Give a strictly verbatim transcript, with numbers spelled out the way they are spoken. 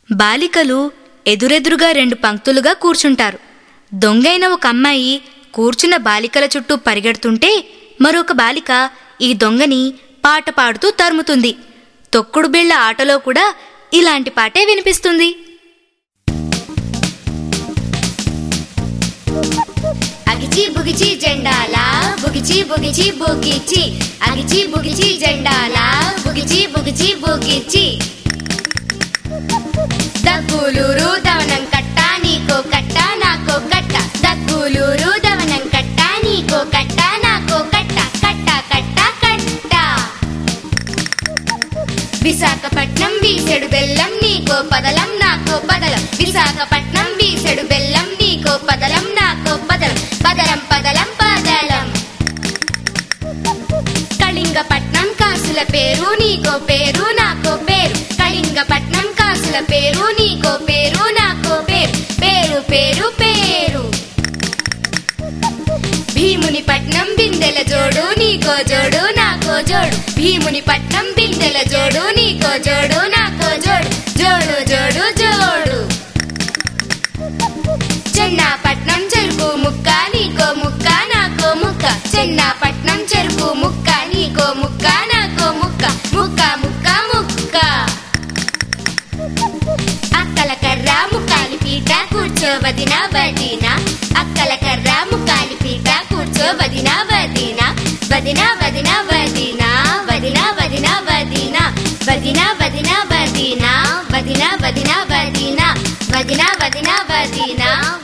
బాలికలు ఎదురెదురుగా రెండు పంక్తులుగా కూర్చుంటారు. దొంగైన ఒక అమ్మాయి కూర్చున్న బాలికల చుట్టూ పరిగెడుతుంటే మరొక బాలిక ఈ దొంగని పాట పాడుతూ తరుముతుంది. తొక్కుడు బిళ్ళ ఆటలో కూడా ఇలాంటి పాటే వినిపిస్తుంది. అగిచి బుగిచి జెండాలా బుగిచి బుగిచి బుగిచి అగిచి బుగిచి జెండాలా బుగిచి బుగిచి బుగిచి దగ్గులూరు దవనం కట్ట నీకో కట్ట నాకో కట్ట దగ్గులూరు దవనం కట్ట నీకో కట్ట నాకో కట్ట కట్ట కట్ట కట్ట విశాఖపట్నం వీసెడు బెల్లం నీకో పదలం నాకో పదలం విశాఖపట్నం వీసెడు బెల్లం నీకో పదలం నాకో పదలం పదలం పదలం పదలం కళింగపట్నం కాసుల పేరు నీకో పేరు నాకో పేరు కళింగపట్నం కాసుల పేరు నీకో పేరు నాకో పేరు పేరు పేరు పేరు భీమునిపట్నం బిందెల జోడు నీకో జోడు నాకో జోడు భీమునిపట్నం బిందెల జోడు నీకో జోడు నాకో జోడు జోడు జోడు జోడు చెన్నాపట్నం చెరుకు ముక్క నీకో ముక్క నాకో ముక్క చెన్నాపట్నం చెరుకు ముక్క నీకో ముక్క నాకో ముక్క ముక్క ముక్క ముక్క అక్కల కర్ర ముక్కాలి పీట కూర్చో వదిన వదిన అక్కల కర్ర ముక్కాలి పీట కూర్చో వదిన వదిన వదిన వదిన వదిన వదిన వదిన వదిన వదిన వదిన వదిన వదిన వదిన వదిన వదిన వదిన వదిన